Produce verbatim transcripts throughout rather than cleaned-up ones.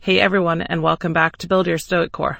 Hey everyone, and welcome back to Build Your Stoic Core.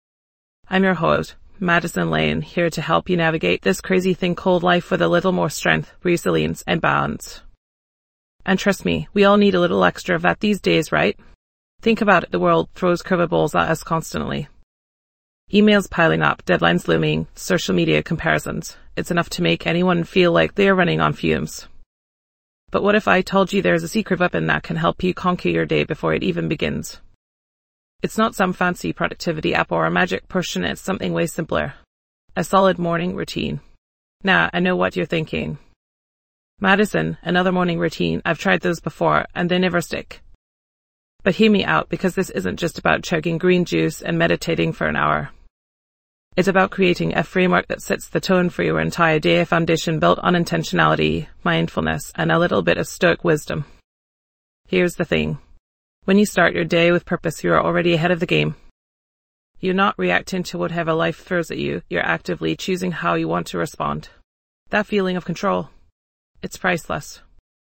I'm your host, Madison Lane, here to help you navigate this crazy thing called life with a little more strength, resilience, and balance. And trust me, we all need a little extra of that these days, right? Think about it, the world throws curveballs at us constantly. Emails piling up, deadlines looming, social media comparisons. It's enough to make anyone feel like they're running on fumes. But what if I told you there's a secret weapon that can help you conquer your day before it even begins? It's not some fancy productivity app or a magic potion, it's something way simpler. A solid morning routine. Now, I know what you're thinking. Madison, another morning routine, I've tried those before, and they never stick. But hear me out, because this isn't just about chugging green juice and meditating for an hour. It's about creating a framework that sets the tone for your entire day, a foundation built on intentionality, mindfulness, and a little bit of stoic wisdom. Here's the thing. When you start your day with purpose, you're already ahead of the game. You're not reacting to whatever life throws at you, you're actively choosing how you want to respond. That feeling of control, it's priceless.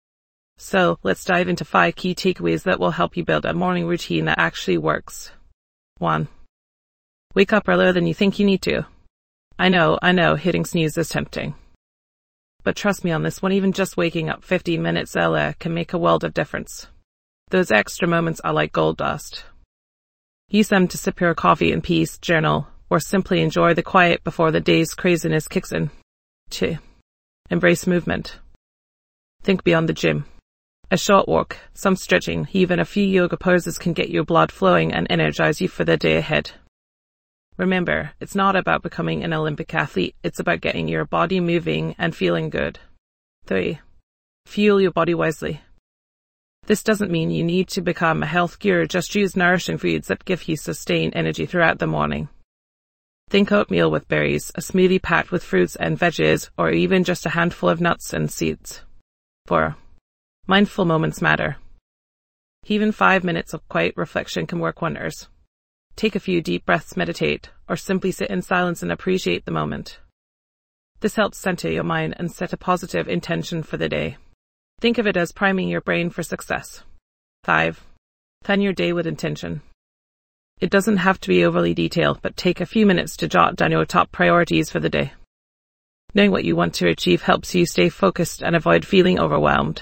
So, let's dive into five key takeaways that will help you build a morning routine that actually works. one. Wake up earlier than you think you need to. I know, I know, hitting snooze is tempting. But trust me on this one, even just waking up fifteen minutes earlier can make a world of difference. Those extra moments are like gold dust. Use them to sip your coffee in peace, journal, or simply enjoy the quiet before the day's craziness kicks in. two. Embrace movement. Think beyond the gym. A short walk, some stretching, even a few yoga poses can get your blood flowing and energize you for the day ahead. Remember, it's not about becoming an Olympic athlete, it's about getting your body moving and feeling good. three. Fuel your body wisely. This doesn't mean you need to become a health guru, just choose nourishing foods that give you sustained energy throughout the morning. Think oatmeal with berries, a smoothie packed with fruits and veggies, or even just a handful of nuts and seeds. four. Mindful moments matter. Even five minutes of quiet reflection can work wonders. Take a few deep breaths, meditate, or simply sit in silence and appreciate the moment. This helps center your mind and set a positive intention for the day. Think of it as priming your brain for success. five. Plan your day with intention. It doesn't have to be overly detailed, but take a few minutes to jot down your top priorities for the day. Knowing what you want to achieve helps you stay focused and avoid feeling overwhelmed.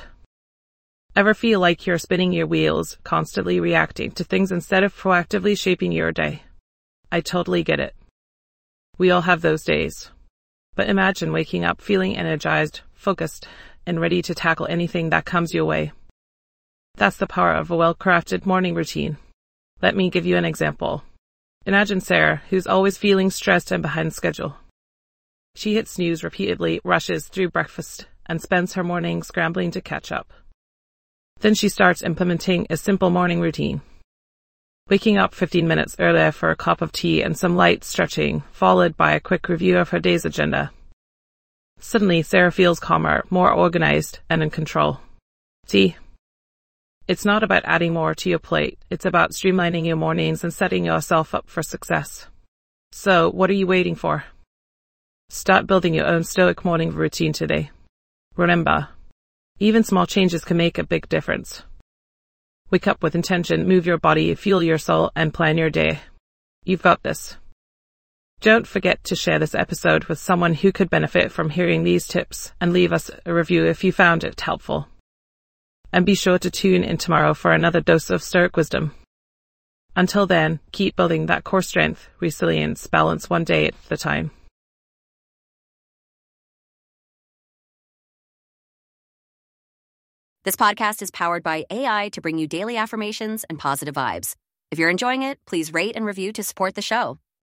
Ever feel like you're spinning your wheels, constantly reacting to things instead of proactively shaping your day? I totally get it. We all have those days. But imagine waking up feeling energized, focused, and ready to tackle anything that comes your way. That's the power of a well-crafted morning routine. Let me give you an example. Imagine Sarah, who's always feeling stressed and behind schedule. She hits snooze repeatedly, rushes through breakfast, and spends her morning scrambling to catch up. Then she starts implementing a simple morning routine. Waking up fifteen minutes earlier for a cup of tea and some light stretching, followed by a quick review of her day's agenda. Suddenly, Sarah feels calmer, more organized, and in control. See? It's not about adding more to your plate, it's about streamlining your mornings and setting yourself up for success. So, what are you waiting for? Start building your own stoic morning routine today. Remember, even small changes can make a big difference. Wake up with intention, move your body, fuel your soul, and plan your day. You've got this. Don't forget to share this episode with someone who could benefit from hearing these tips, and leave us a review if you found it helpful. And be sure to tune in tomorrow for another dose of stoic wisdom. Until then, keep building that core strength, resilience, balance one day at a time. This podcast is powered by A I to bring you daily affirmations and positive vibes. If you're enjoying it, please rate and review to support the show.